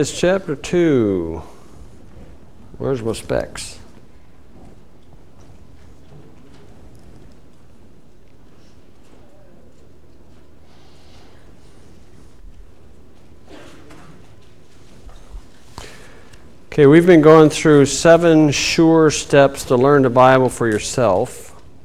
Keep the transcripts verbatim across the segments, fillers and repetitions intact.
It's chapter two. Where's my specs? Okay, we've been going through seven sure steps to learn the Bible for yourself.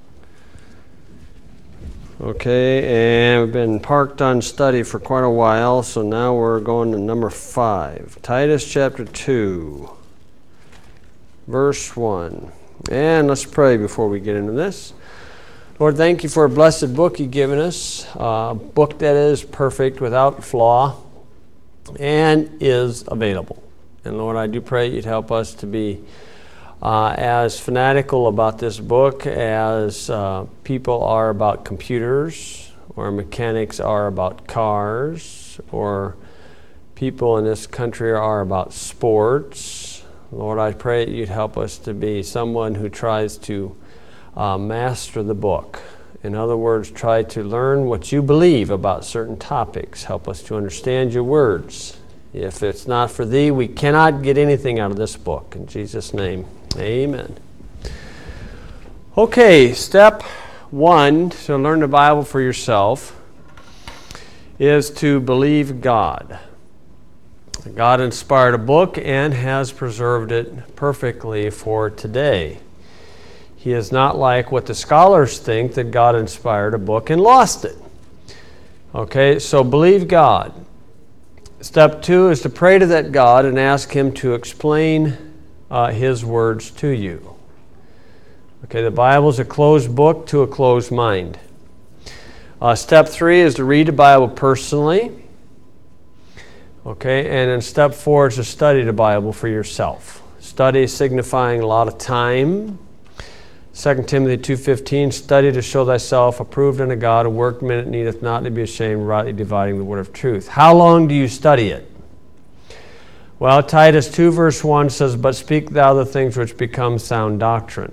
Okay, and we've been parked on study for quite a while, so now we're going to number five. Titus chapter two, verse one. And let's pray before we get into this. Lord, thank you for a blessed book you've given us, a book that is perfect, without flaw, and is available. And Lord, I do pray you'd help us to be uh, as fanatical about this book as uh, people are about computers, or mechanics are about cars, or people in this country are about sports. Lord, I pray you'd help us to be someone who tries to uh, master the book. In other words, try to learn what you believe about certain topics. Help us to understand your words. If it's not for thee, we cannot get anything out of this book. In Jesus' name, amen. Okay, step one to learn the Bible for yourself is to believe God. God inspired a book and has preserved it perfectly for today. He is not like what the scholars think, that God inspired a book and lost it. Okay, so believe God. Step two is to pray to that God and ask Him to explain uh, His words to you. Okay, the Bible is a closed book to a closed mind. Uh, step three is to read the Bible personally. Okay, and then step four is to study the Bible for yourself. Study signifying a lot of time. Second Timothy two fifteen, study to show thyself approved unto God, a workman that needeth not to be ashamed, rightly dividing the word of truth. How long do you study it? Well, Titus two verse one says, but speak thou the things which become sound doctrine.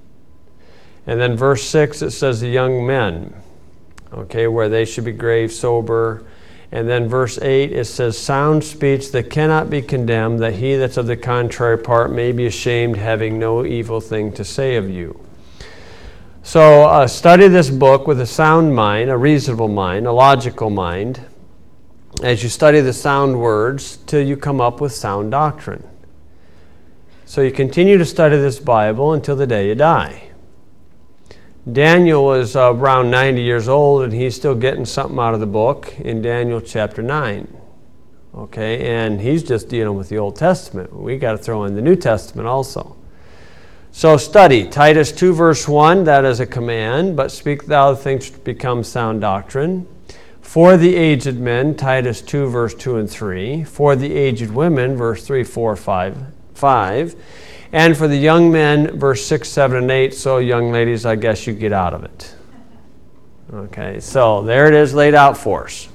And then verse six, it says the young men, okay, where they should be grave, sober. And then verse eight, it says sound speech that cannot be condemned, that he that's of the contrary part may be ashamed, having no evil thing to say of you. So uh, study this book with a sound mind, a reasonable mind, a logical mind, as you study the sound words till you come up with sound doctrine. So you continue to study this Bible until the day you die. Daniel was uh, around ninety years old, and he's still getting something out of the book in Daniel chapter nine. Okay, and he's just dealing with the Old Testament. We got to throw in the New Testament also. So study Titus two verse one, that is a command, but speak thou the things which become sound doctrine. For the aged men, Titus two verse two and three. For the aged women, verse three, four, five, five. And for the young men, verse six, seven, and eight. So young ladies, I guess you get out of it. Okay, so there it is laid out for us.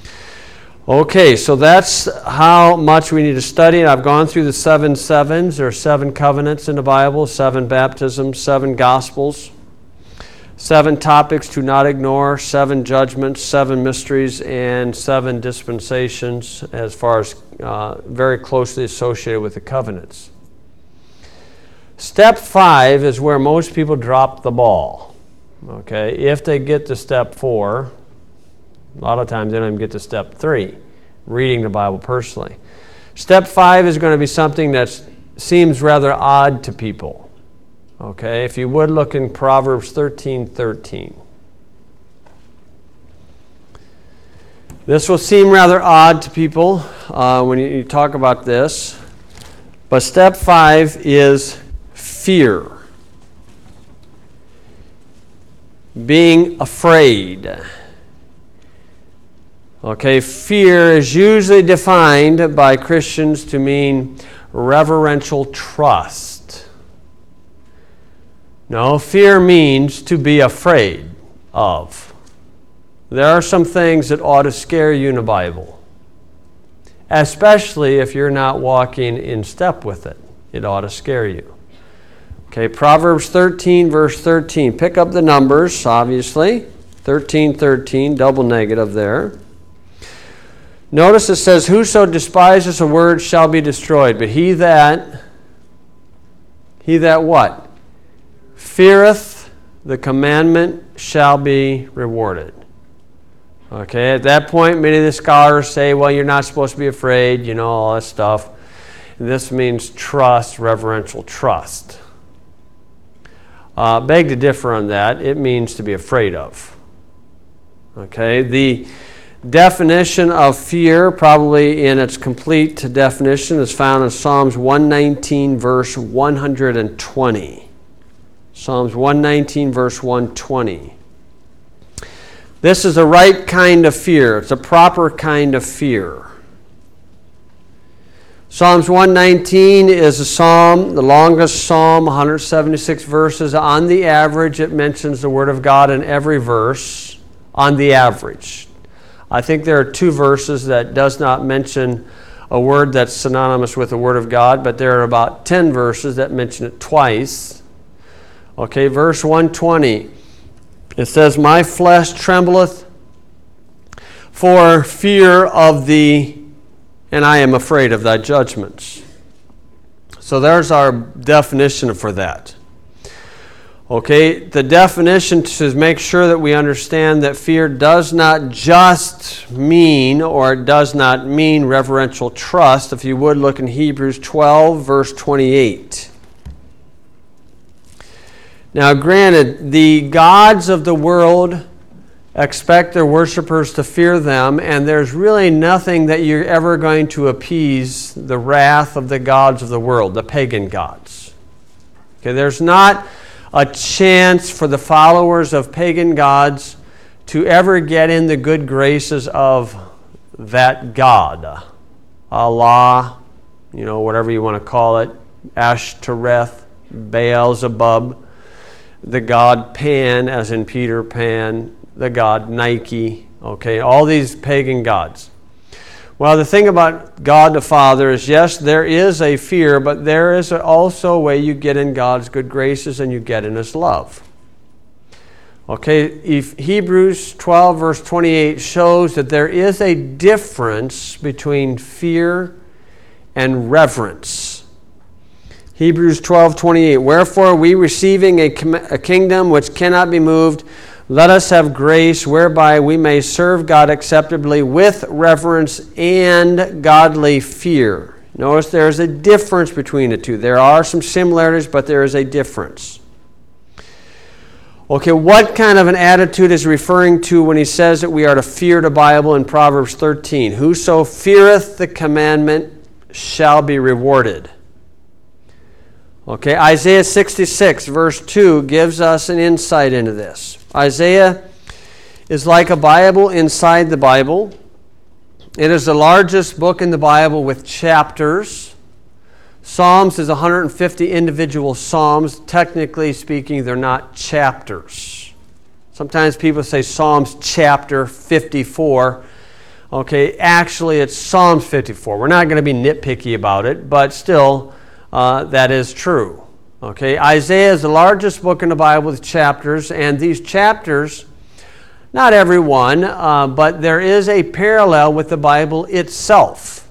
Okay, so that's how much we need to study. I've gone through the seven sevens. There are seven covenants in the Bible, seven baptisms, seven gospels, seven topics to not ignore, seven judgments, seven mysteries, and seven dispensations as far as uh, very closely associated with the covenants. Step five is where most people drop the ball. Okay, if they get to step four, a lot of times they don't even get to step three, reading the Bible personally. Step five is going to be something that seems rather odd to people. Okay, if you would look in Proverbs thirteen thirteen. This will seem rather odd to people uh, when you, you talk about this, but step five is fear. Being afraid. Okay, fear is usually defined by Christians to mean reverential trust. No, fear means to be afraid of. There are some things that ought to scare you in the Bible, especially if you're not walking in step with it. It ought to scare you. Okay, Proverbs thirteen, verse thirteen. Pick up the numbers, obviously. thirteen thirteen, double negative there. Notice it says, whoso despises a word shall be destroyed, but he that, he that what? Feareth the commandment shall be rewarded. Okay, at that point, many of the scholars say, well, you're not supposed to be afraid, you know, all that stuff. And this means trust, reverential trust. Uh, beg to differ on that. It means to be afraid of. Okay, the definition of fear, probably in its complete definition, is found in Psalms one nineteen, verse one hundred twenty. Psalms one nineteen, verse one twenty. This is the right kind of fear. It's a proper kind of fear. Psalms one nineteen is a psalm, the longest psalm, one hundred seventy-six verses. On the average, it mentions the Word of God in every verse, on the average. I think there are two verses that does not mention a word that's synonymous with the Word of God, but there are about ten verses that mention it twice. Okay, verse one twenty. It says, my flesh trembleth for fear of thee, and I am afraid of thy judgments. So there's our definition for that. Okay, the definition to make sure that we understand that fear does not just mean, or it does not mean reverential trust. If you would look in Hebrews twelve, verse twenty-eight. Now, granted, the gods of the world expect their worshipers to fear them, and there's really nothing that you're ever going to appease the wrath of the gods of the world, the pagan gods. Okay, there's not a chance for the followers of pagan gods to ever get in the good graces of that god. Allah, you know, whatever you want to call it, Ashtoreth, Beelzebub, the god Pan, as in Peter Pan, the god Nike, okay, all these pagan gods. Well, the thing about God the Father is, yes, there is a fear, but there is also a way you get in God's good graces and you get in His love. Okay, if Hebrews twelve, verse twenty-eight shows that there is a difference between fear and reverence. Hebrews twelve, twenty-eight, wherefore we receiving a, a kingdom which cannot be moved, let us have grace whereby we may serve God acceptably with reverence and godly fear. Notice there is a difference between the two. There are some similarities, but there is a difference. Okay, what kind of an attitude is he referring to when he says that we are to fear the Bible in Proverbs thirteen? Whoso feareth the commandment shall be rewarded. Okay, Isaiah sixty-six, verse two, gives us an insight into this. Isaiah is like a Bible inside the Bible. It is the largest book in the Bible with chapters. Psalms is one hundred fifty individual psalms. Technically speaking, they're not chapters. Sometimes people say Psalms chapter fifty-four. Okay, actually it's Psalms fifty-four. We're not going to be nitpicky about it, but still, Uh, that is true. Okay, Isaiah is the largest book in the Bible with chapters, and these chapters, not every one, uh, but there is a parallel with the Bible itself.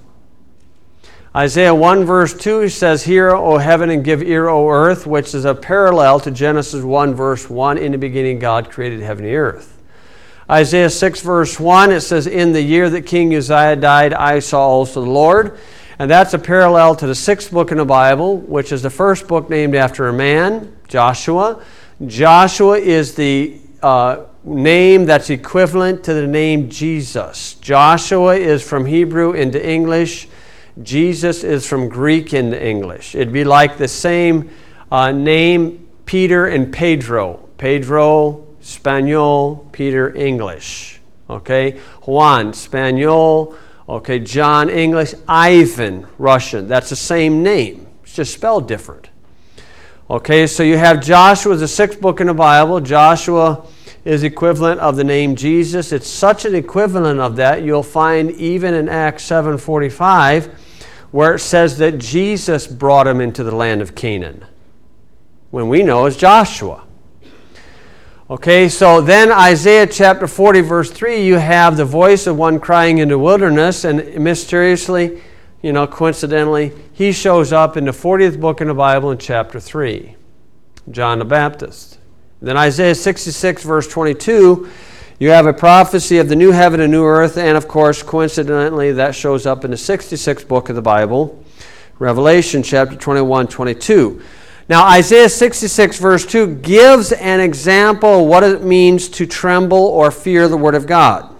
Isaiah one verse two says, hear, O heaven, and give ear, O earth, which is a parallel to Genesis one verse one, in the beginning God created heaven and earth. Isaiah six verse one, it says, in the year that King Uzziah died, I saw also the Lord. And that's a parallel to the sixth book in the Bible, which is the first book named after a man, Joshua. Joshua is the uh, name that's equivalent to the name Jesus. Joshua is from Hebrew into English. Jesus is from Greek into English. It'd be like the same uh, name, Peter and Pedro. Pedro, Spanish, Peter, English. Okay? Juan, Spanish. Okay, John, English. Ivan, Russian. That's the same name. It's just spelled different. Okay, so you have Joshua, the sixth book in the Bible. Joshua is equivalent of the name Jesus. It's such an equivalent of that you'll find even in Acts seven forty-five, where it says that Jesus brought him into the land of Canaan, when we know it's Joshua. Okay, so then Isaiah chapter forty, verse three, you have the voice of one crying in the wilderness, and mysteriously, you know, coincidentally, he shows up in the fortieth book in the Bible in chapter three, John the Baptist. Then Isaiah sixty-six, verse twenty-two, you have a prophecy of the new heaven and new earth, and of course, coincidentally, that shows up in the sixty-sixth book of the Bible, Revelation chapter twenty-one, twenty-two. Now, Isaiah sixty-six, verse two, gives an example of what it means to tremble or fear the word of God.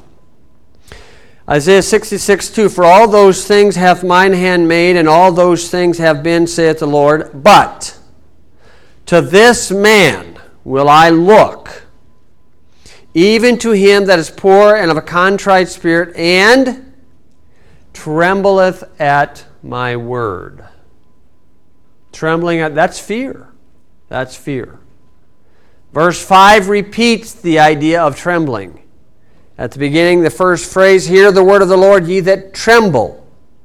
Isaiah sixty-six, two, for all those things hath mine hand made, and all those things have been, saith the Lord. But to this man will I look, even to him that is poor and of a contrite spirit, and trembleth at my word. Trembling at, that's fear. That's fear. Verse five repeats the idea of trembling. At the beginning, the first phrase, hear the word of the Lord, ye that tremble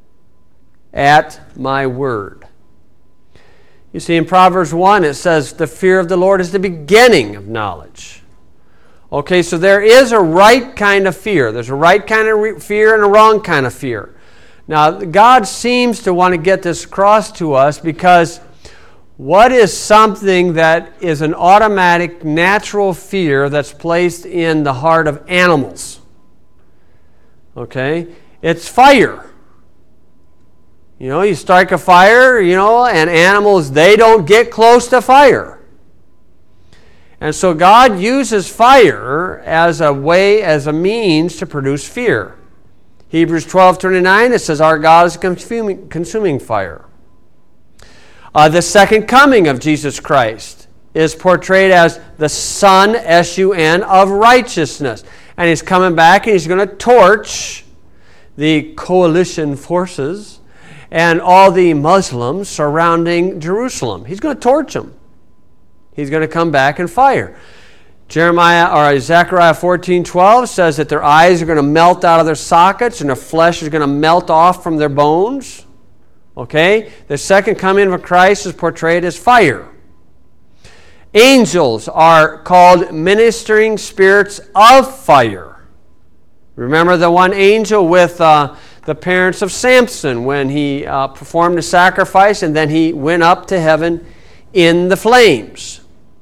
at my word. You see, in Proverbs one, it says, the fear of the Lord is the beginning of knowledge. Okay, so there is a right kind of fear. There's a right kind of fear and a wrong kind of fear. Now, God seems to want to get this across to us because what is something that is an automatic, natural fear that's placed in the heart of animals? Okay? It's fire. You know, you strike a fire, you know, and animals, they don't get close to fire. And so God uses fire as a way, as a means to produce fear. Hebrews twelve twenty-nine, it says, our God is a consuming, consuming fire. Uh, the second coming of Jesus Christ is portrayed as the Sun, S U N, of righteousness. And he's coming back and he's going to torch the coalition forces and all the Muslims surrounding Jerusalem. He's going to torch them. He's going to come back in fire. Jeremiah or Zechariah fourteen twelve says that their eyes are going to melt out of their sockets and their flesh is going to melt off from their bones. Okay? The second coming of Christ is portrayed as fire. Angels are called ministering spirits of fire. Remember the one angel with uh, the parents of Samson when he uh, performed the sacrifice and then he went up to heaven in the flames.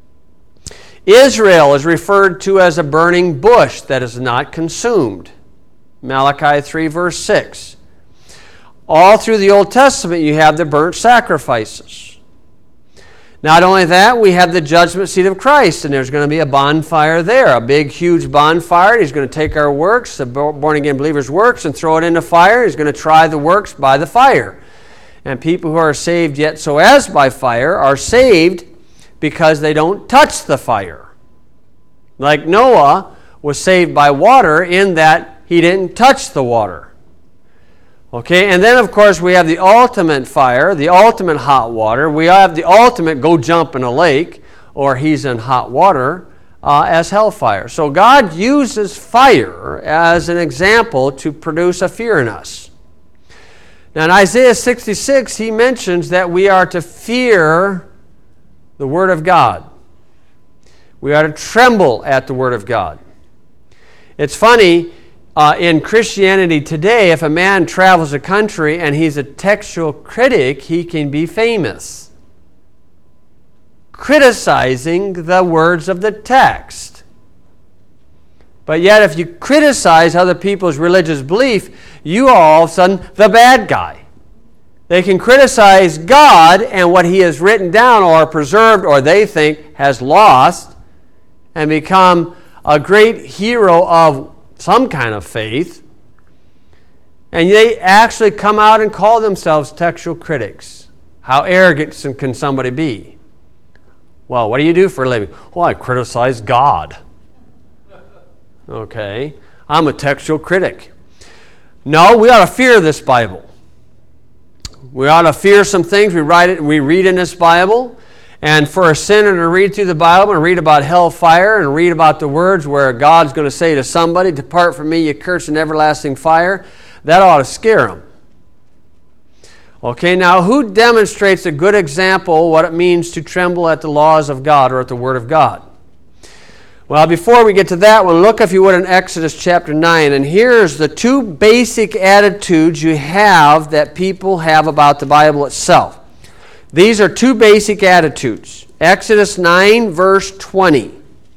Israel is referred to as a burning bush that is not consumed. Malachi three, verse six. All through the Old Testament, you have the burnt sacrifices. Not only that, we have the judgment seat of Christ, and there's going to be a bonfire there, a big, huge bonfire. He's going to take our works, the born-again believer's works, and throw it in the fire. He's going to try the works by the fire. And people who are saved yet so as by fire are saved because they don't touch the fire. Like Noah was saved by water in that he didn't touch the water. Okay, and then of course we have the ultimate fire, the ultimate hot water. We have the ultimate go jump in a lake, or he's in hot water, uh, as hellfire. So God uses fire as an example to produce a fear in us. Now in Isaiah sixty-six, he mentions that we are to fear the Word of God. We are to tremble at the Word of God. It's funny, uh, in Christianity today, if a man travels a country and he's a textual critic, he can be famous, criticizing the words of the text. But yet if you criticize other people's religious belief, you are all of a sudden the bad guy. They can criticize God and what He has written down or preserved or they think has lost and become a great hero of some kind of faith. And they actually come out and call themselves textual critics. How arrogant can somebody be? Well, what do you do for a living? Well, I criticize God. Okay, I'm a textual critic. No, we ought to fear this Bible. We ought to fear some things we write it, we read in this Bible. And for a sinner to read through the Bible and read about hellfire and read about the words where God's going to say to somebody, "Depart from me, you cursed and everlasting fire," that ought to scare them. Okay, now who demonstrates a good example of what it means to tremble at the laws of God or at the Word of God? Well, before we get to that one, look if you would in Exodus chapter nine. And here's the two basic attitudes you have that people have about the Bible itself. These are two basic attitudes. Exodus nine, verse twenty.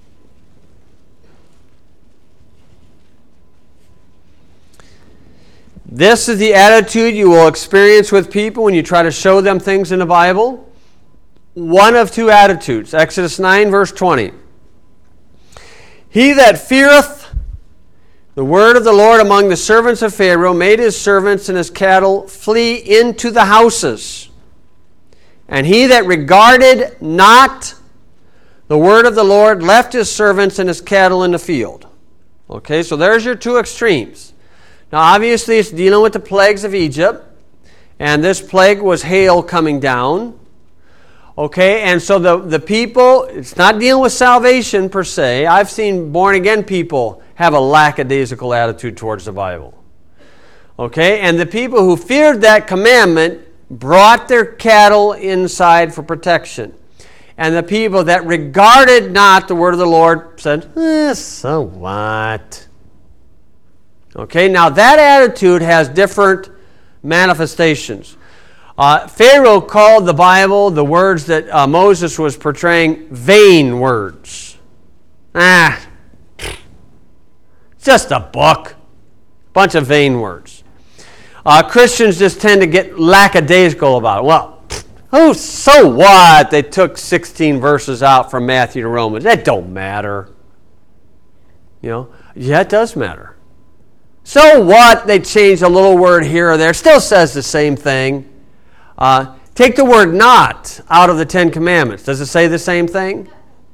This is the attitude you will experience with people when you try to show them things in the Bible. One of two attitudes. Exodus nine, verse twenty. He that feareth the word of the Lord among the servants of Pharaoh made his servants and his cattle flee into the houses. And he that regarded not the word of the Lord left his servants and his cattle in the field. Okay, so there's your two extremes. Now, obviously, it's dealing with the plagues of Egypt, and this plague was hail coming down. Okay, and so the, the people, it's not dealing with salvation per se. I've seen born-again people have a lackadaisical attitude towards the Bible. Okay, and the people who feared that commandment brought their cattle inside for protection. And the people that regarded not the word of the Lord said, eh, so what? Okay, now that attitude has different manifestations. Uh, Pharaoh called the Bible, the words that uh, Moses was portraying, vain words. Ah, it's just a book. Bunch of vain words. Uh, Christians just tend to get lackadaisical about it. Well, oh, so what? They took sixteen verses out from Matthew to Romans. That don't matter. You know, yeah, it does matter. So what? They changed a little word here or there. Still says the same thing. Uh, take the word not out of the Ten Commandments. Does it say the same thing?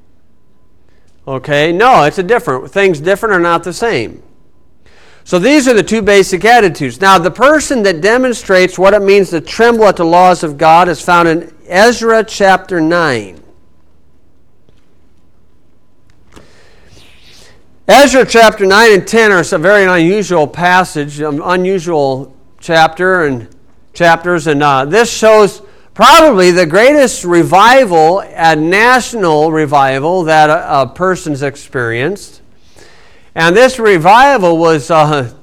Okay, no, it's a different. Things different are not the same. So these are the two basic attitudes. Now, the person that demonstrates what it means to tremble at the laws of God is found in Ezra chapter nine. Ezra chapter nine and ten are a very unusual passage, an unusual chapter and chapters, and uh, this shows probably the greatest revival, a national revival that a, a person's experienced. And this revival was uh,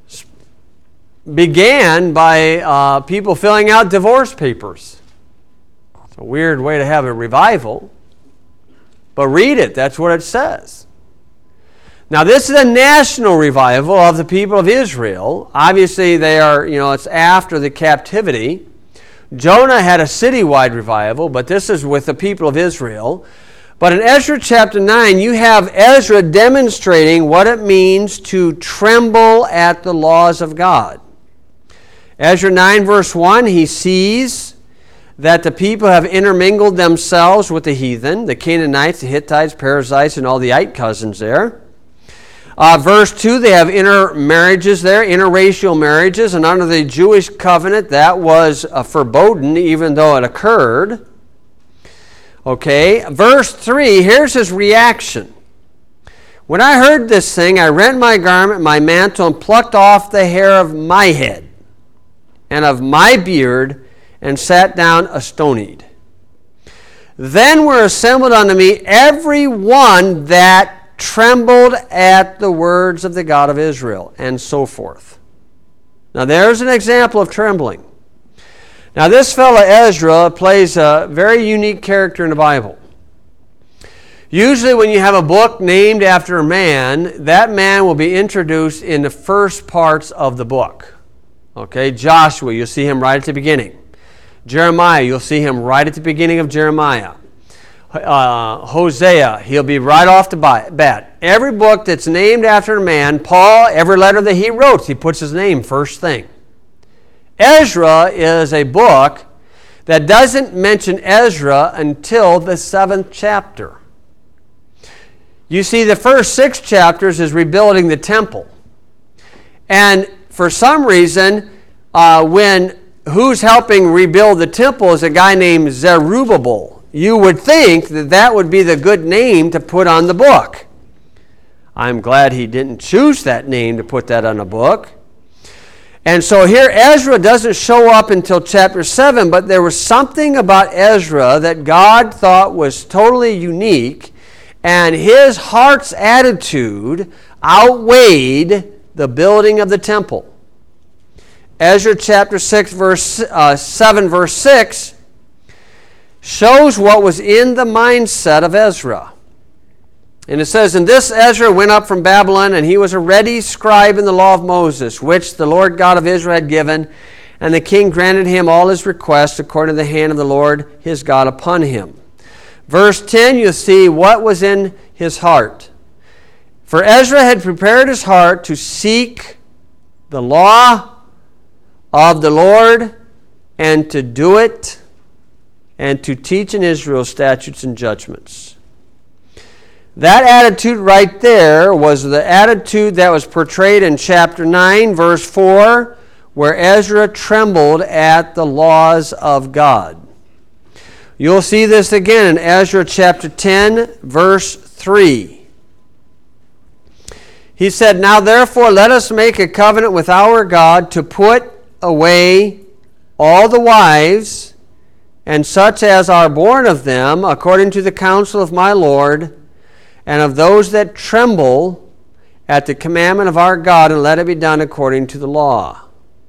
began by uh, people filling out divorce papers. It's a weird way to have a revival, but read it. That's what it says. Now, this is a national revival of the people of Israel. Obviously, they are, you know, it's after the captivity. Jonah had a citywide revival, but this is with the people of Israel. But in Ezra chapter nine, you have Ezra demonstrating what it means to tremble at the laws of God. Ezra nine verse one, he sees that the people have intermingled themselves with the heathen, the Canaanites, the Hittites, Perizzites, and all the Ite cousins there. Uh, verse two, they have intermarriages there, interracial marriages, and under the Jewish covenant, that was uh, forbidden even though it occurred. Okay, verse three, here's his reaction. When I heard this thing, I rent my garment, my mantle, and plucked off the hair of my head and of my beard, and sat down astonied. Then were assembled unto me every one that trembled at the words of the God of Israel, and so forth. Now there's an example of trembling. Now this fellow Ezra plays a very unique character in the Bible. Usually when you have a book named after a man, that man will be introduced in the first parts of the book. Okay, Joshua, you'll see him right at the beginning. Jeremiah, you'll see him right at the beginning of Jeremiah. Uh, Hosea, he'll be right off the bat. Every book that's named after a man, Paul, every letter that he wrote, he puts his name first thing. Ezra is a book that doesn't mention Ezra until the seventh chapter. You see, the first six chapters is rebuilding the temple. And for some reason, uh, when who's helping rebuild the temple is a guy named Zerubbabel. You would think that that would be the good name to put on the book. I'm glad he didn't choose that name to put that on a book. And so here Ezra doesn't show up until chapter seven, but there was something about Ezra that God thought was totally unique, And his heart's attitude outweighed the building of the temple. Ezra chapter six, verse uh, seven, verse six shows what was in the mindset of Ezra. And it says, "And this Ezra went up from Babylon, and he was a ready scribe in the law of Moses, which the Lord God of Israel had given. And the king granted him all his requests according to the hand of the Lord his God upon him." Verse ten, you see what was in his heart. "For Ezra had prepared his heart to seek the law of the Lord, and to do it, and to teach in Israel statutes and judgments." That attitude right there was the attitude that was portrayed in chapter nine, verse four, where Ezra trembled at the laws of God. You'll see this again in Ezra chapter ten, verse three. He said, "Now therefore let us make a covenant with our God to put away all the wives and such as are born of them, according to the counsel of my Lord, and of those that tremble at the commandment of our God, and let it be done according to the law."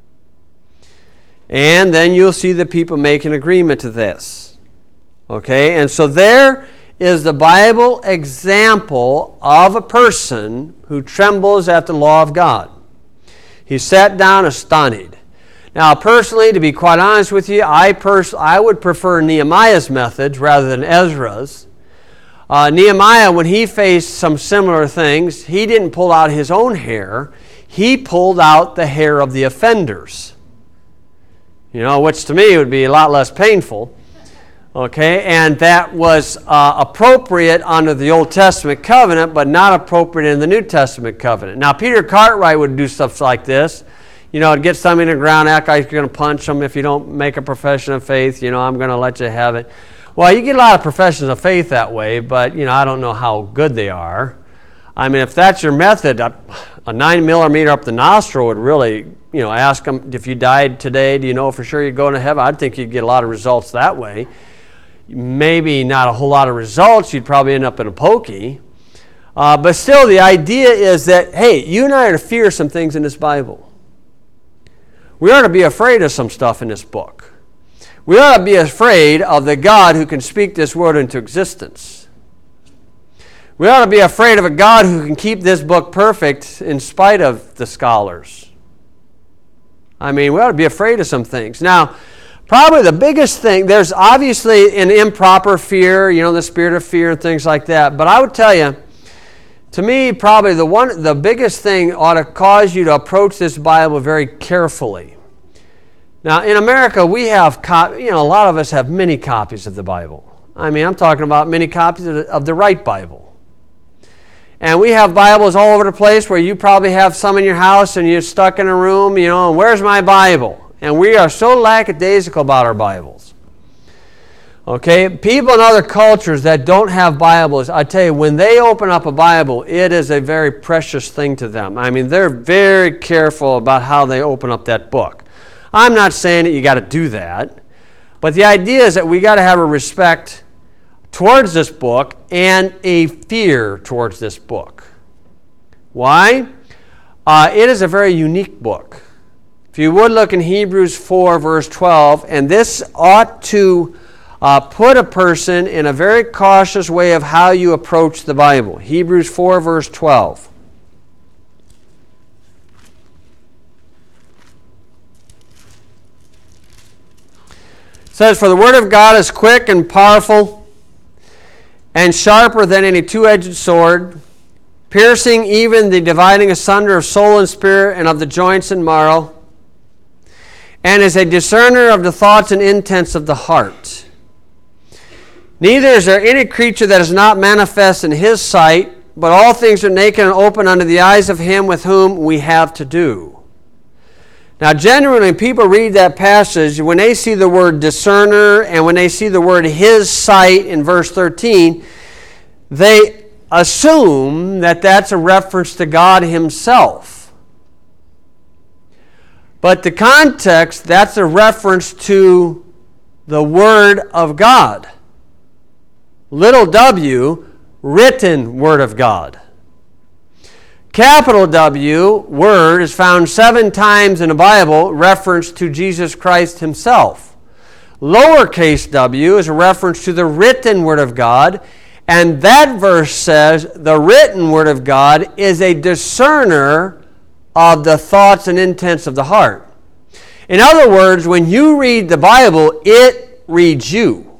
And then you'll see the people make an agreement to this. Okay, and so there is the Bible example of a person who trembles at the law of God. He sat down astonished. Now, personally, to be quite honest with you, I pers- I would prefer Nehemiah's methods rather than Ezra's. Uh, Nehemiah, when he faced some similar things, he didn't pull out his own hair. He pulled out the hair of the offenders. You know, which to me would be a lot less painful. Okay, and that was uh, appropriate under the Old Testament covenant, but not appropriate in the New Testament covenant. Now, Peter Cartwright would do stuff like this. You know, get something in the ground, act like you're going to punch them. If you don't make a profession of faith, you know, I'm going to let you have it. Well, you get a lot of professions of faith that way, but, you know, I don't know how good they are. I mean, if that's your method, a, a nine millimeter up the nostril would really, you know, ask them, if you died today, do you know for sure you're going to heaven? I'd think you'd get a lot of results that way. Maybe not a whole lot of results. You'd probably end up in a pokey. Uh, but still, the idea is that, hey, you and I are to fear some things in this Bible. We ought to be afraid of some stuff in this book. We ought to be afraid of the God who can speak this word into existence. We ought to be afraid of a God who can keep this book perfect in spite of the scholars. I mean, we ought to be afraid of some things. Now, probably the biggest thing, there's obviously an improper fear, you know, the spirit of fear and things like that. But I would tell you, to me, probably the one, the biggest thing ought to cause you to approach this Bible very carefully. Now, in America, we have, you know, a lot of us have many copies of the Bible. I mean, I'm talking about many copies of the, of the right Bible. And we have Bibles all over the place where you probably have some in your house and you're stuck in a room, you know, and where's my Bible? And we are so lackadaisical about our Bibles. Okay, people in other cultures that don't have Bibles, I tell you, when they open up a Bible, it is a very precious thing to them. I mean, they're very careful about how they open up that book. I'm not saying that you got to do that, but the idea is that we got to have a respect towards this book and a fear towards this book. Why? Uh, it is a very unique book. If you would look in Hebrews four, verse twelve, and this ought to uh, put a person in a very cautious way of how you approach the Bible. Hebrews four, verse twelve. It says, "For the word of God is quick and powerful and sharper than any two-edged sword, piercing even the dividing asunder of soul and spirit and of the joints and marrow, and is a discerner of the thoughts and intents of the heart. Neither is there any creature that is not manifest in his sight, but all things are naked and open unto the eyes of him with whom we have to do." Now, generally, when people read that passage, when they see the word discerner and when they see the word his sight in verse thirteen, they assume that that's a reference to God himself. But the context, that's a reference to the Word of God. Little w, written Word of God. Capital W, Word, is found seven times in the Bible, reference to Jesus Christ Himself. Lowercase w is a reference to the written Word of God, and that verse says the written Word of God is a discerner of the thoughts and intents of the heart. In other words, when you read the Bible, it reads you.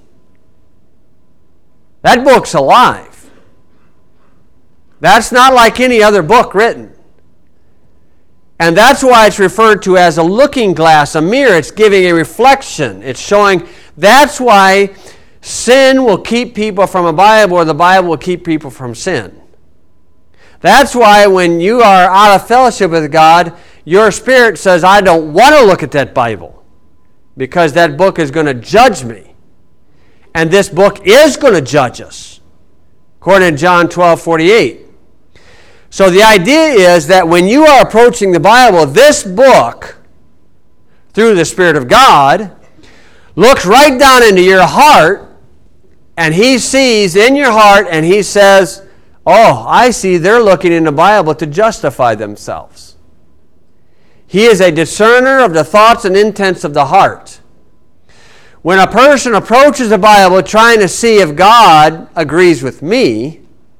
That book's alive. That's not like any other book written. And that's why it's referred to as a looking glass, a mirror. It's giving a reflection. It's showing. That's why sin will keep people from a Bible, or the Bible will keep people from sin. That's why when you are out of fellowship with God, your spirit says, I don't want to look at that Bible, because that book is going to judge me. And this book is going to judge us, according to John twelve forty-eight. So the idea is that when you are approaching the Bible, this book, through the Spirit of God, looks right down into your heart, and He sees in your heart, and He says, oh, I see they're looking in the Bible to justify themselves. He is a discerner of the thoughts and intents of the heart. When a person approaches the Bible trying to see if God agrees with me,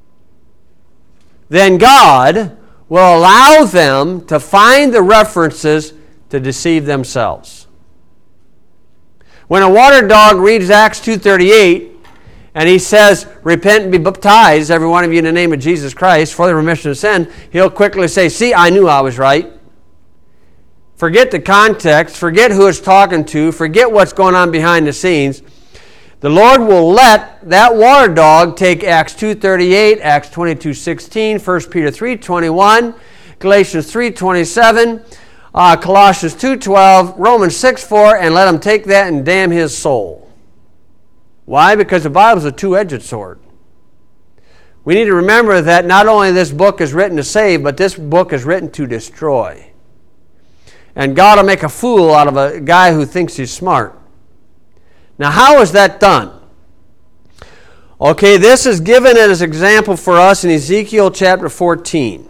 then God will allow them to find the references to deceive themselves. When a water dog reads Acts two thirty-eight, and he says, repent and be baptized, every one of you, in the name of Jesus Christ, for the remission of sin, he'll quickly say, see, I knew I was right. Forget the context, forget who it's talking to, forget what's going on behind the scenes. The Lord will let that water dog take Acts two thirty-eight, Acts twenty-two sixteen, First Peter three twenty-one, Galatians three twenty-seven, uh, Colossians two twelve, Romans six four, and let him take that and damn his soul. Why? Because the Bible is a two-edged sword. We need to remember that not only this book is written to save, but this book is written to destroy. And God will make a fool out of a guy who thinks he's smart. Now, how is that done? Okay, this is given as an example for us in Ezekiel chapter fourteen.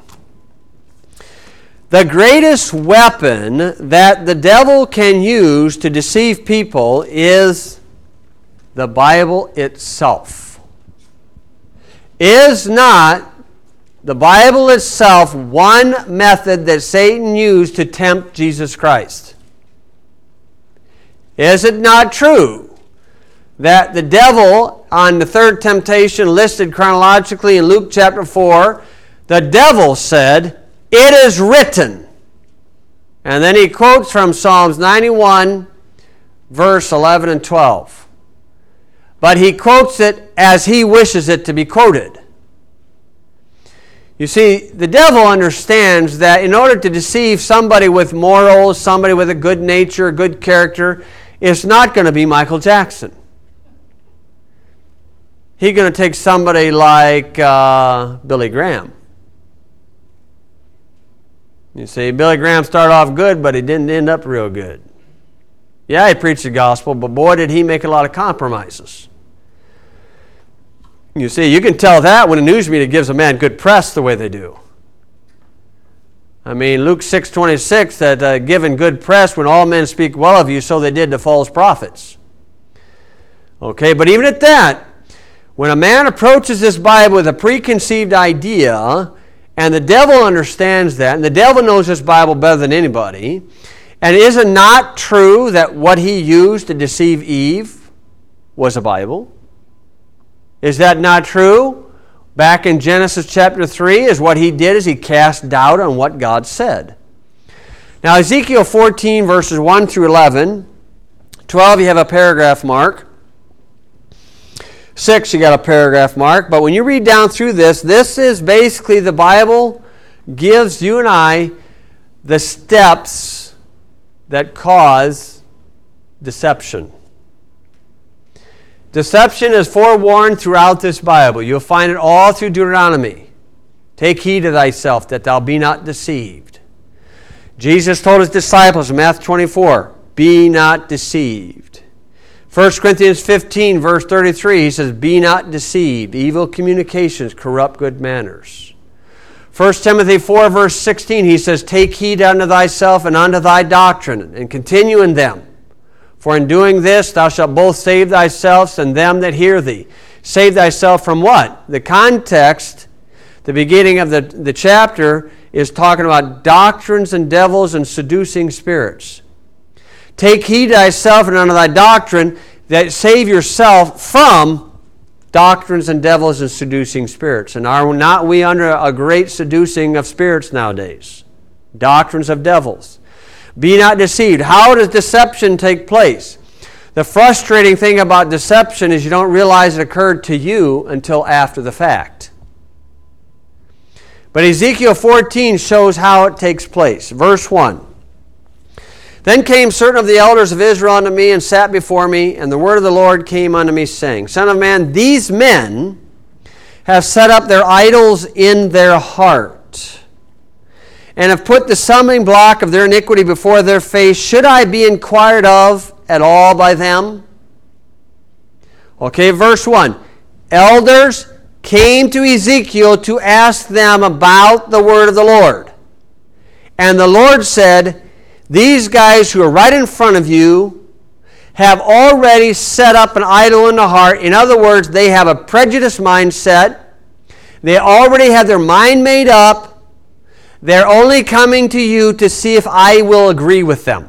The greatest weapon that the devil can use to deceive people is the Bible itself. Is not the Bible itself one method that Satan used to tempt Jesus Christ? Is it not true that the devil, on the third temptation listed chronologically in Luke chapter four, the devil said, it is written. And then he quotes from Psalms ninety-one, verse eleven and twelve. But he quotes it as he wishes it to be quoted. You see, the devil understands that in order to deceive somebody with morals, somebody with a good nature, a good character, it's not going to be Michael Jackson. He's going to take somebody like uh, Billy Graham. You see, Billy Graham started off good, but he didn't end up real good. Yeah, he preached the gospel, but boy, did he make a lot of compromises. You see, you can tell that when a news media gives a man good press the way they do. I mean, Luke six twenty-six, that uh, given good press when all men speak well of you, so they did to false prophets. Okay, but even at that, when a man approaches this Bible with a preconceived idea, and the devil understands that, and the devil knows this Bible better than anybody, and is it not true that what he used to deceive Eve was a Bible? Is that not true? Back in Genesis chapter three, is what he did is he cast doubt on what God said. Now Ezekiel fourteen, verses one through eleven, twelve you have a paragraph mark, six you got a paragraph mark, but when you read down through this, this is basically the Bible gives you and I the steps that cause deception. Deception is forewarned throughout this Bible. You'll find it all through Deuteronomy. Take heed to thyself that thou be not deceived. Jesus told his disciples in Matthew twenty-four, be not deceived. First Corinthians fifteen, verse thirty-three, he says, be not deceived. Evil communications corrupt good manners. First Timothy four, verse sixteen, he says, take heed unto thyself and unto thy doctrine, and continue in them. For in doing this, thou shalt both save thyself and them that hear thee. Save thyself from what? The context, the beginning of the, the chapter, is talking about doctrines and devils and seducing spirits. Take heed to thyself and unto thy doctrine, that save yourself from doctrines and devils and seducing spirits. And are not we under a great seducing of spirits nowadays? Doctrines of devils. Be not deceived. How does deception take place? The frustrating thing about deception is you don't realize it occurred to you until after the fact. But Ezekiel fourteen shows how it takes place. Verse one. Then came certain of the elders of Israel unto me and sat before me, and the word of the Lord came unto me, saying, Son of man, these men have set up their idols in their heart, and have put the stumbling block of their iniquity before their face. Should I be inquired of at all by them? Okay, verse one. Elders came to Ezekiel to ask them about the word of the Lord. And the Lord said, these guys who are right in front of you have already set up an idol in the heart. In other words, they have a prejudiced mindset. They already have their mind made up. They're only coming to you to see if I will agree with them.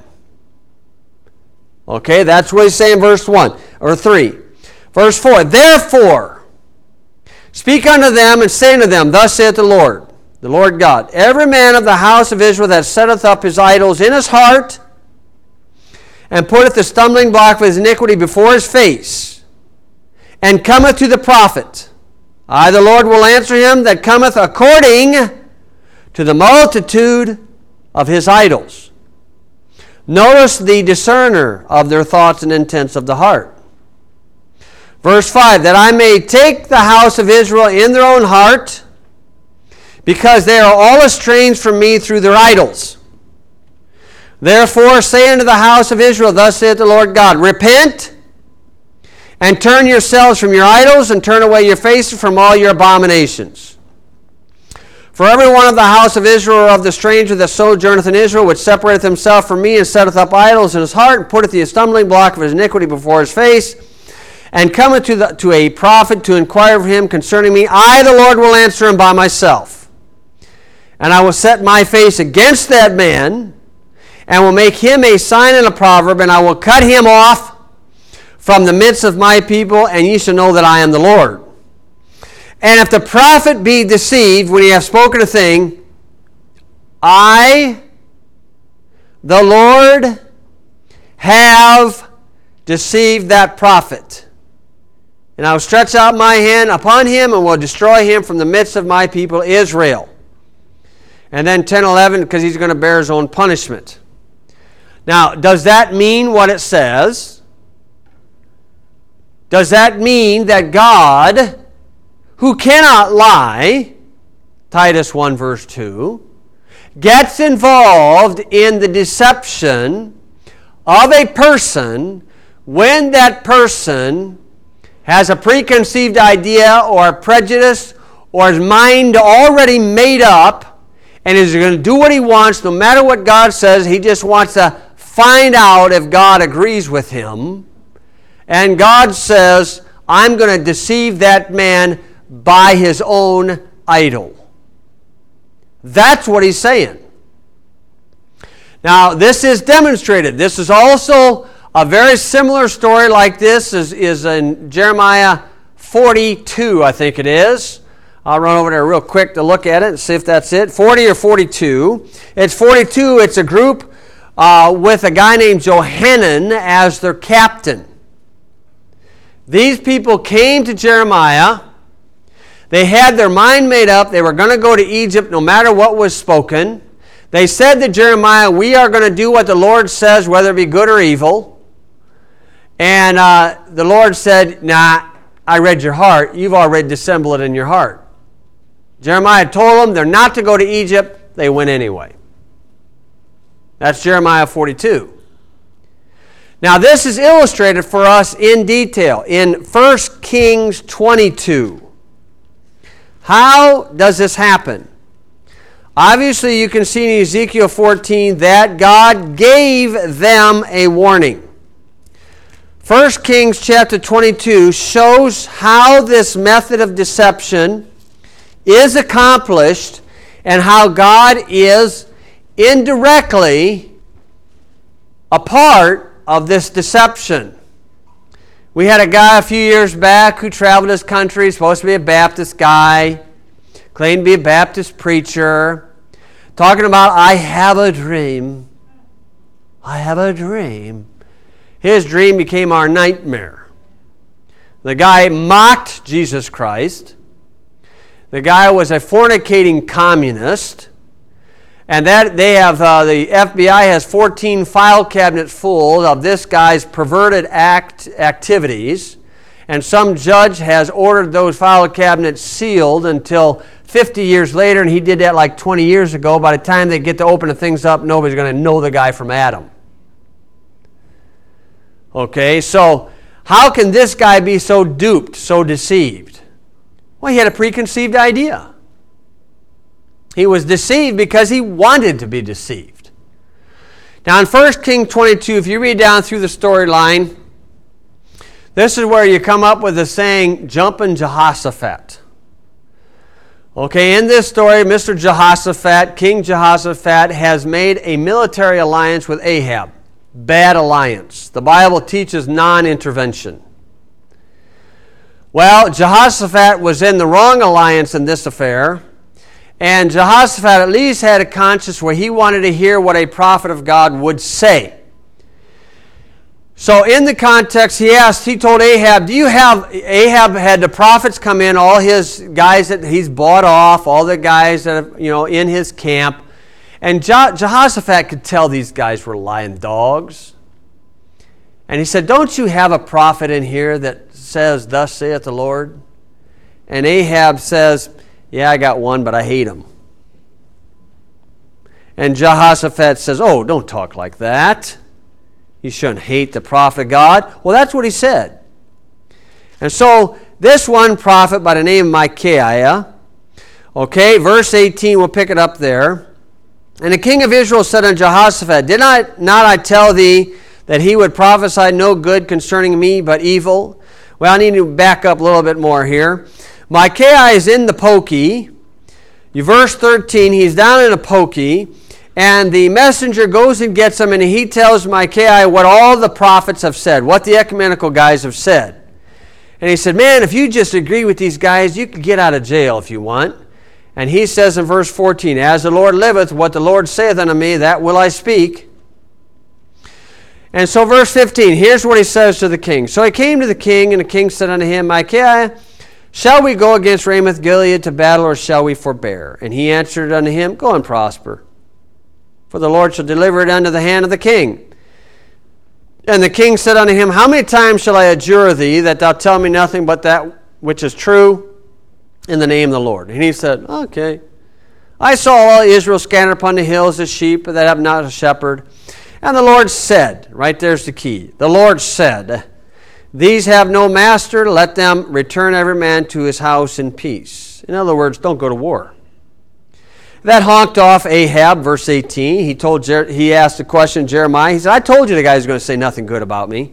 Okay, that's what he's saying in verse one or three. Verse four, therefore, speak unto them and say unto them, thus saith the Lord, the Lord God, every man of the house of Israel that setteth up his idols in his heart, and putteth the stumbling block of his iniquity before his face, and cometh to the prophet, I, the Lord, will answer him that cometh according to the multitude of his idols. Notice the discerner of their thoughts and intents of the heart. Verse five, that I may take the house of Israel in their own heart, because they are all estranged from me through their idols. Therefore say unto the house of Israel, thus saith the Lord God, repent, and turn yourselves from your idols, and turn away your faces from all your abominations. For every one of the house of Israel, or of the stranger that sojourneth in Israel, which separateth himself from me, and setteth up idols in his heart, and putteth the stumbling block of his iniquity before his face, and cometh to, the, to a prophet to inquire of him concerning me, I, the Lord, will answer him by myself. And I will set my face against that man, and will make him a sign and a proverb, and I will cut him off from the midst of my people, and ye shall know that I am the Lord. And if the prophet be deceived when he hath spoken a thing, I, the Lord, have deceived that prophet. And I will stretch out my hand upon him, and will destroy him from the midst of my people Israel. And then ten eleven, because he's going to bear his own punishment. Now, does that mean what it says? Does that mean that God, who cannot lie, Titus one verse two, gets involved in the deception of a person when that person has a preconceived idea or a prejudice or his mind already made up, and is going to do what he wants no matter what God says? He just wants to find out if God agrees with him. And God says, I'm going to deceive that man by his own idol. That's what he's saying. Now, this is demonstrated. This is also a very similar story like this is, is in Jeremiah forty-two, I think it is. I'll run over there real quick to look at it and see if that's it. forty or forty-two. It's forty-two. It's a group uh, with a guy named Johanan as their captain. These people came to Jeremiah. They had their mind made up. They were going to go to Egypt no matter what was spoken. They said to Jeremiah, we are going to do what the Lord says, whether it be good or evil. And uh, the Lord said, nah, I read your heart. You've already dissembled it in your heart. Jeremiah told them they're not to go to Egypt. They went anyway. That's Jeremiah forty-two. Now this is illustrated for us in detail in First Kings twenty-two. How does this happen? Obviously, you can see in Ezekiel fourteen that God gave them a warning. First Kings chapter twenty-two shows how this method of deception is accomplished and how God is indirectly a part of this deception. We had a guy a few years back who traveled this country, supposed to be a Baptist guy, claimed to be a Baptist preacher, talking about, I have a dream. I have a dream. His dream became our nightmare. The guy mocked Jesus Christ. The guy was a fornicating communist. And that they have, uh, the F B I has fourteen file cabinets full of this guy's perverted act activities. And some judge has ordered those file cabinets sealed until fifty years later, and he did that like twenty years ago. By the time they get to open the things up, nobody's going to know the guy from Adam. Okay, so how can this guy be so duped, so deceived? Well, he had a preconceived idea. He was deceived because he wanted to be deceived. Now in First Kings twenty-two, if you read down through the storyline, this is where you come up with the saying, jumping Jehoshaphat. Okay, in this story, Mister Jehoshaphat, King Jehoshaphat, has made a military alliance with Ahab. Bad alliance. The Bible teaches non-intervention. Well, Jehoshaphat was in the wrong alliance in this affair. And Jehoshaphat at least had a conscience where he wanted to hear what a prophet of God would say. So in the context, he asked, he told Ahab, do you have, Ahab had the prophets come in, all his guys that he's bought off, all the guys that are, you know, in his camp. And Jehoshaphat could tell these guys were lying dogs. And he said, don't you have a prophet in here that says, thus saith the Lord? And Ahab says, yeah, I got one, but I hate him. And Jehoshaphat says, oh, don't talk like that. You shouldn't hate the prophet of God. Well, that's what he said. And so this one prophet by the name of Micaiah, okay, verse eighteen, we'll pick it up there. And the king of Israel said unto Jehoshaphat, Did I, not I tell thee that he would prophesy no good concerning me, but evil? Well, I need to back up a little bit more here. Micaiah is in the pokey. Verse thirteen, he's down in a pokey, and the messenger goes and gets him, and he tells Micaiah what all the prophets have said, what the ecumenical guys have said. And he said, man, if you just agree with these guys, you could get out of jail if you want. And he says in verse fourteen, As the Lord liveth, what the Lord saith unto me, that will I speak. And so verse fifteen, here's what he says to the king. So he came to the king, and the king said unto him, Micaiah, shall we go against Ramoth Gilead to battle, or shall we forbear? And he answered unto him, Go and prosper, for the Lord shall deliver it unto the hand of the king. And the king said unto him, How many times shall I adjure thee that thou tell me nothing but that which is true in the name of the Lord? And he said, Okay. I saw all Israel scattered upon the hills as sheep that have not a shepherd. And the Lord said, right there's the key, the Lord said, These have no master, let them return every man to his house in peace. In other words, don't go to war. That honked off Ahab, verse eighteen. He told Jer- he asked the question Jeremiah. He said, I told you the guy's going to say nothing good about me.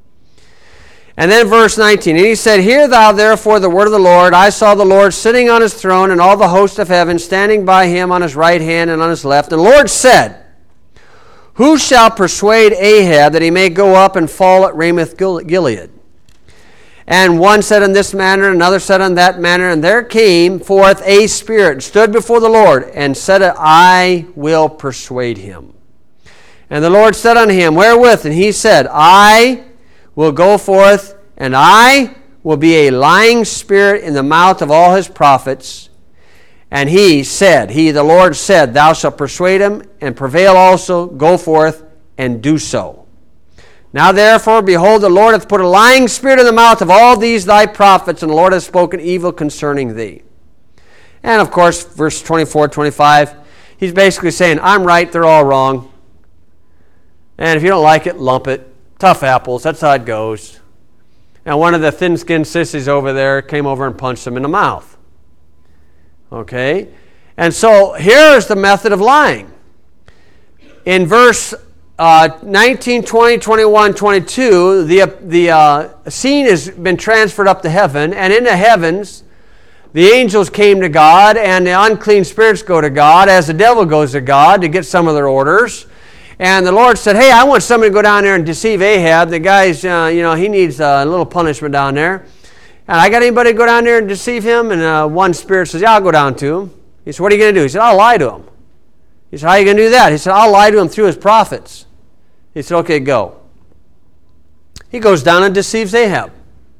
And then verse nineteen, and he said, Hear thou therefore the word of the Lord. I saw the Lord sitting on his throne, and all the host of heaven standing by him on his right hand and on his left. And the Lord said, Who shall persuade Ahab that he may go up and fall at Ramoth Gilead? And one said in this manner, another said in that manner, and there came forth a spirit, and stood before the Lord, and said, I will persuade him. And the Lord said unto him, Wherewith? And he said, I will go forth, and I will be a lying spirit in the mouth of all his prophets. And he said, he, the Lord said, Thou shalt persuade him, and prevail also, go forth, and do so. Now therefore, behold, the Lord hath put a lying spirit in the mouth of all these thy prophets, and the Lord hath spoken evil concerning thee. And of course, verse twenty-four, twenty-five, he's basically saying, I'm right, they're all wrong. And if you don't like it, lump it. tough apples. That's how it goes. And one of the thin-skinned sissies over there came over and punched him in the mouth. Okay? And so here's the method of lying. In verse uh, nineteen, twenty, twenty-one, twenty-two, the, the uh, scene has been transferred up to heaven, and in the heavens, the angels came to God, and the unclean spirits go to God, as the devil goes to God to get some of their orders. And the Lord said, hey, I want somebody to go down there and deceive Ahab. The guy's, uh, you know, he needs a little punishment down there. And I got anybody to go down there and deceive him? And uh, one spirit says, yeah, I'll go down to him. He said, what are you going to do? He said, I'll lie to him. He said, how are you going to do that? He said, I'll lie to him through his prophets. He said, okay, go. He goes down and deceives Ahab.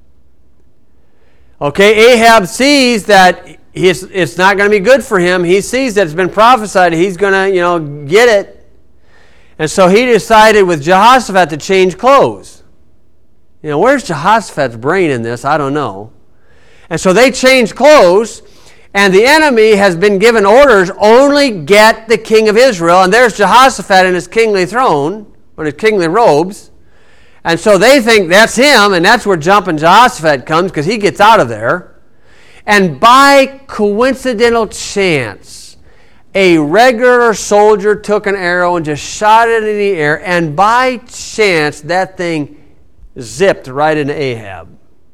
Okay, Ahab sees that he's, it's not going to be good for him. He sees that it's been prophesied he's going to, you know, get it. And so he decided with Jehoshaphat to change clothes. You know, where's Jehoshaphat's brain in this? I don't know. And so they changed clothes, and the enemy has been given orders, only get the king of Israel. And there's Jehoshaphat in his kingly throne, or his kingly robes. And so they think that's him, and that's where jumping Jehoshaphat comes, because he gets out of there. And by coincidental chance, a regular soldier took an arrow and just shot it in the air, and by chance, that thing zipped right into Ahab.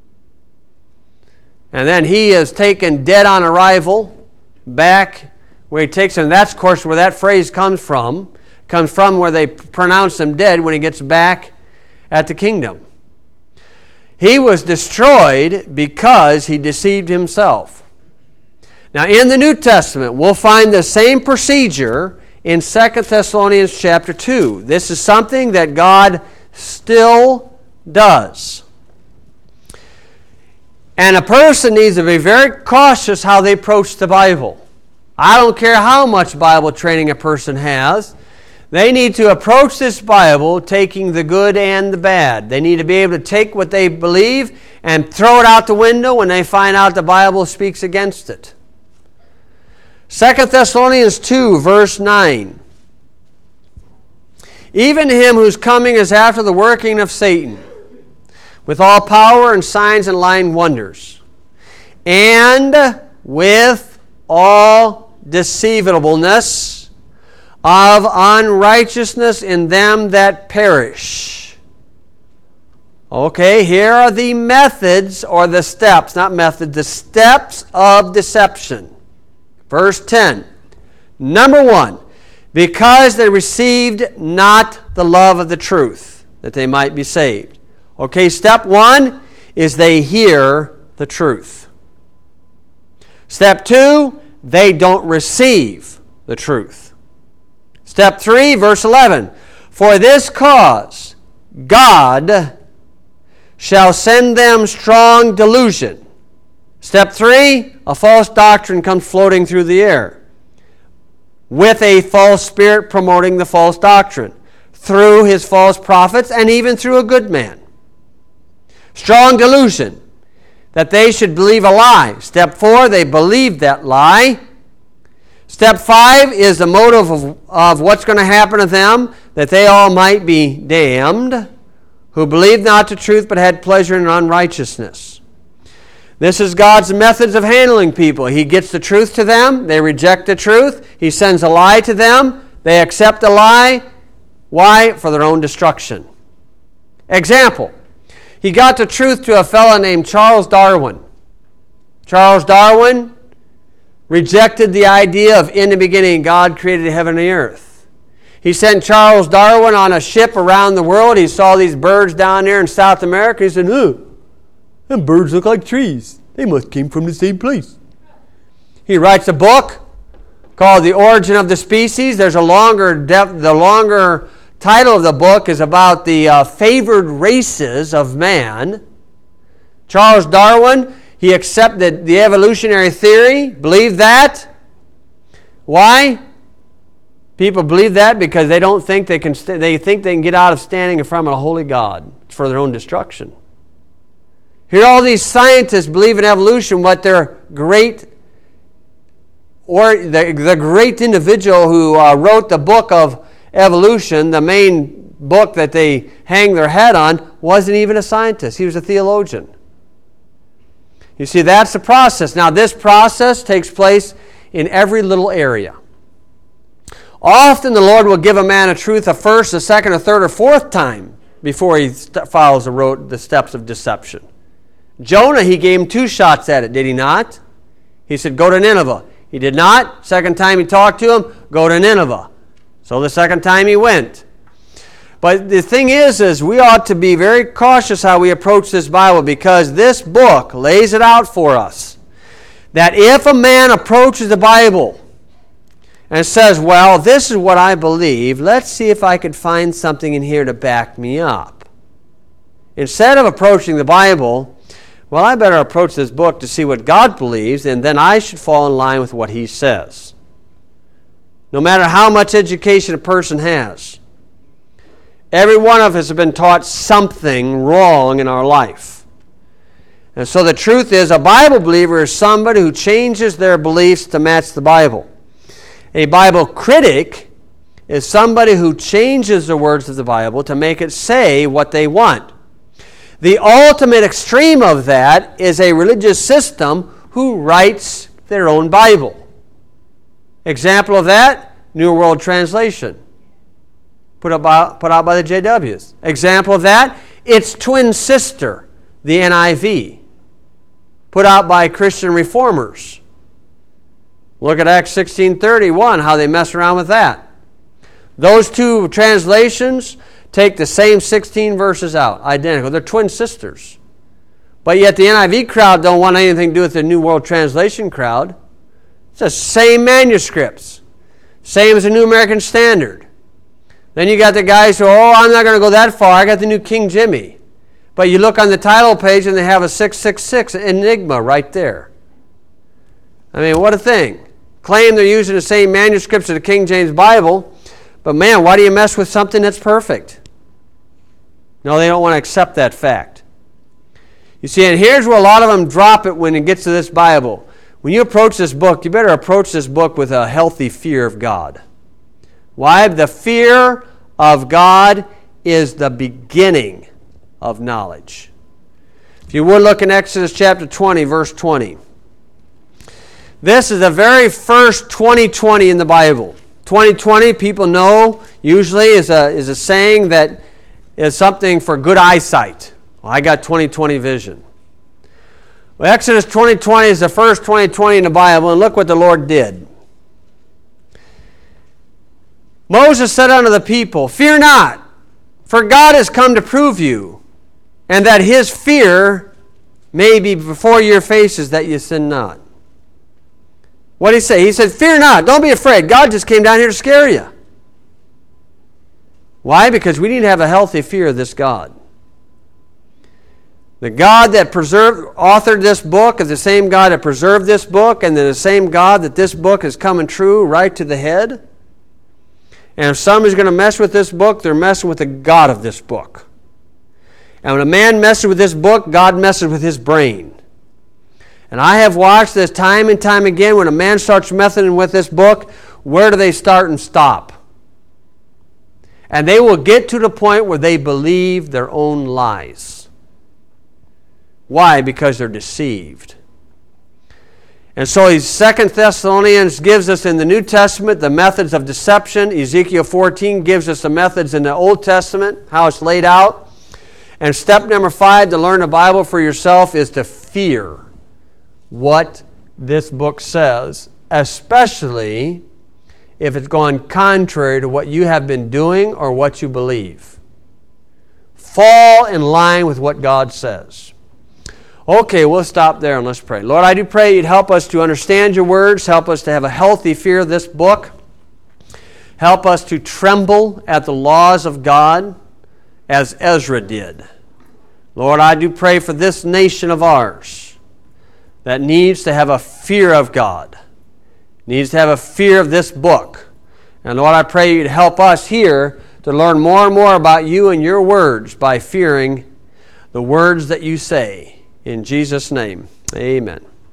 And then he is taken dead on arrival back where he takes him. That's, of course, where that phrase comes from. Comes from where they pronounce him dead when he gets back at the kingdom. He was destroyed because he deceived himself. Now, in the New Testament, we'll find the same procedure in Second Thessalonians chapter two. This is something that God still does. And a person needs to be very cautious how they approach the Bible. I don't care how much Bible training a person has. They need to approach this Bible taking the good and the bad. They need to be able to take what they believe and throw it out the window when they find out the Bible speaks against it. Second Thessalonians two, verse nine. Even him whose coming is after the working of Satan, with all power and signs and lying wonders, and with all deceivableness of unrighteousness in them that perish. Okay, here are the methods, or the steps, not methods, the steps of deception. Verse ten, number one, because they received not the love of the truth, that they might be saved. Okay, step one is they hear the truth. Step two, they don't receive the truth. Step three, verse eleven, for this cause God shall send them strong delusion. Step three, a false doctrine comes floating through the air with a false spirit promoting the false doctrine through his false prophets and even through a good man. Strong delusion that they should believe a lie. Step four, they believe that lie. Step five is the motive of, of what's going to happen to them, that they all might be damned, who believed not the truth but had pleasure in unrighteousness. This is God's methods of handling people. He gets the truth to them. They reject the truth. He sends a lie to them. They accept the lie. Why? For their own destruction. Example. He got the truth to a fellow named Charles Darwin. Charles Darwin rejected the idea of in the beginning God created heaven and the earth. He sent Charles Darwin on a ship around the world. He saw these birds down there in South America. He said, huh, them birds look like trees. They must came from the same place. He writes a book called The Origin of the Species. There's a longer depth, the longer title of the book is about the uh, favored races of man. Charles Darwin, he accepted the evolutionary theory, believed that. Why? People believe that because they don't think they can. St- they think they can get out of standing in front of a holy God. It's for their own destruction. Here, all these scientists believe in evolution, but their great, or the, the great individual who uh, wrote the book of evolution, the main book that they hang their head on wasn't even a scientist. He was a theologian. You see, that's the process. Now, this process takes place in every little area. Often the Lord will give a man a truth a first, a second, a third, or fourth time before he st- follows the, road, the steps of deception. Jonah, he gave him two shots at it, did he not? He said, go to Nineveh. He did not. Second time he talked to him, go to Nineveh. So the second time he went. But the thing is, is we ought to be very cautious how we approach this Bible, because this book lays it out for us. That if a man approaches the Bible and says, well, this is what I believe, let's see if I could find something in here to back me up. Instead of approaching the Bible, well, I better approach this book to see what God believes, and then I should fall in line with what He says. No matter how much education a person has, every one of us have been taught something wrong in our life. And so the truth is, a Bible believer is somebody who changes their beliefs to match the Bible. A Bible critic is somebody who changes the words of the Bible to make it say what they want. The ultimate extreme of that is a religious system who writes their own Bible. Example of that, New World Translation, put, up by, put out by the J Ws. Example of that, its twin sister, the N I V, put out by Christian reformers. Look at Acts sixteen thirty-one, how they mess around with that. Those two translations take the same sixteen verses out, identical. They're twin sisters. But yet the N I V crowd don't want anything to do with the New World Translation crowd. It's the same manuscripts. Same as the New American Standard. Then you got the guys who, oh, I'm not going to go that far. I got the New King Jimmy. But you look on the title page and they have a six six six Enigma right there. I mean, what a thing. Claim they're using the same manuscripts of the King James Bible, but man, why do you mess with something that's perfect? No, they don't want to accept that fact. You see, and here's where a lot of them drop it when it gets to this Bible. When you approach this book, you better approach this book with a healthy fear of God. Why? The fear of God is the beginning of knowledge. If you would look in Exodus chapter twenty, verse twenty. This is the very first twenty twenty in the Bible. twenty twenty, people know, usually is a, is a saying that is something for good eyesight. Well, I got twenty twenty vision. Well, Exodus twenty twenty is the first twenty twenty in the Bible, and look what the Lord did. Moses said unto the people, fear not, for God has come to prove you, and that His fear may be before your faces, that you sin not. What did He say? He said, fear not, don't be afraid. God just came down here to scare you. Why? Because we need to have a healthy fear of this God. The God that preserved, authored this book is the same God that preserved this book, and the same God that this book is coming true right to the head. And if somebody's going to mess with this book, they're messing with the God of this book. And when a man messes with this book, God messes with his brain. And I have watched this time and time again. When a man starts messing with this book, where do they start and stop? And they will get to the point where they believe their own lies. Why? Because they're deceived. And so Second Thessalonians gives us in the New Testament the methods of deception. Ezekiel fourteen gives us the methods in the Old Testament, how it's laid out. And step number five to learn the Bible for yourself is to fear what this book says, especially if it's gone contrary to what you have been doing or what you believe. Fall in line with what God says. Okay, we'll stop there and let's pray. Lord, I do pray You'd help us to understand Your words, help us to have a healthy fear of this book, help us to tremble at the laws of God as Ezra did. Lord, I do pray for this nation of ours that needs to have a fear of God, needs to have a fear of this book. And Lord, I pray You'd help us here to learn more and more about You and Your words by fearing the words that You say. In Jesus' name, amen.